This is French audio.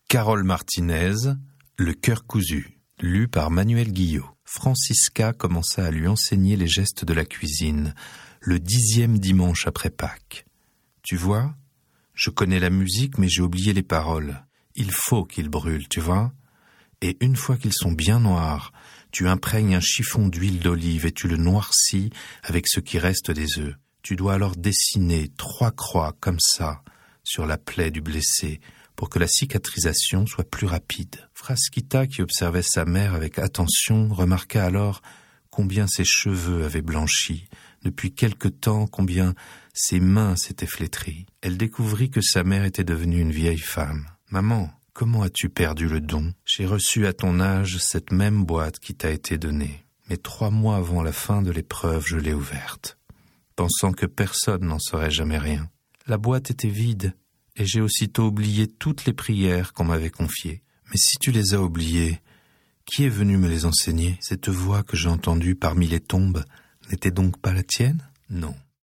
Carole Martinez, Le cœur cousu, lu par Manuel Guillot. Francisca commença à lui enseigner les gestes de la cuisine, le 10e dimanche après Pâques. Tu vois, je connais la musique, mais j'ai oublié les paroles. Il faut qu'ils brûlent, tu vois. Et une fois qu'ils sont bien noirs, tu imprègnes un chiffon d'huile d'olive et tu le noircis avec ce qui reste des œufs. Tu dois alors dessiner 3 croix comme ça sur la plaie du blessé pour que la cicatrisation soit plus rapide. Frasquita, qui observait sa mère avec attention, remarqua alors combien ses cheveux avaient blanchi, depuis quelque temps combien ses mains s'étaient flétries. Elle découvrit que sa mère était devenue une vieille femme. « Maman, comment as-tu perdu le don ? J'ai reçu à ton âge cette même boîte qui t'a été donnée. Mais 3 mois avant la fin de l'épreuve, je l'ai ouverte, pensant que personne n'en saurait jamais rien. La boîte était vide, et j'ai aussitôt oublié toutes les prières qu'on m'avait confiées. Mais si tu les as oubliées, qui est venu me les enseigner ? Cette voix que j'ai entendue parmi les tombes n'était donc pas la tienne ? Non.